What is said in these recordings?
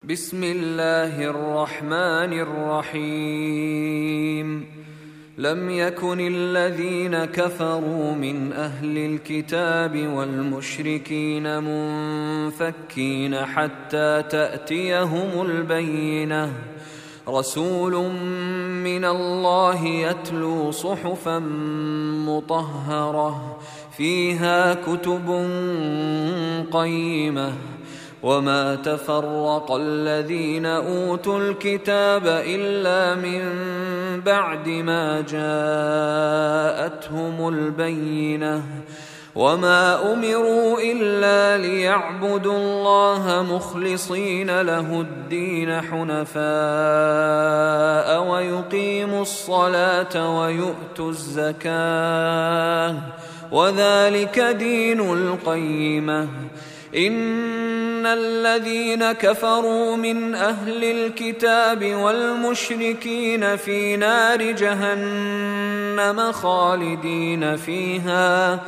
بسم الله الرحمن الرحيم. لم يكن الذين كفروا من أهل الكتاب والمشركين منفكين حتى تأتيهم البينة. رسول من الله يتلو صحفا مطهرة فيها كتب قيمة. وما تفرق الذين أوتوا الكتاب إلا من بعد ما جاءتهم البينة. وما أمروا إلا ليعبدوا الله مخلصين له الدين حنفاء ويقيموا الصلاة ويؤتوا الزكاة وذلك دين القيمة. إن الذين كفروا من أهل الكتاب والمشركين في نار جهنم خالدين فيها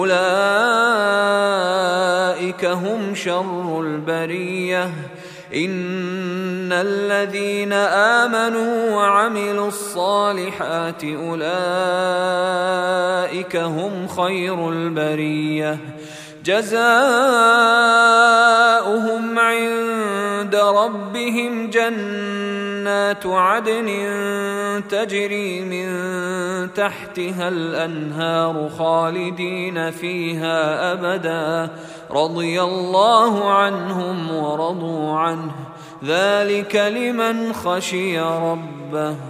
أولئك هم شر البرية. إن الذين آمنوا وعملوا الصالحات أولئك هم خير البرية. جزاؤهم عند ربهم جنات عدن تجري من تحتها الأنهار خالدين فيها أبدا رضي الله عنهم ورضوا عنه ذلك لمن خشي ربه.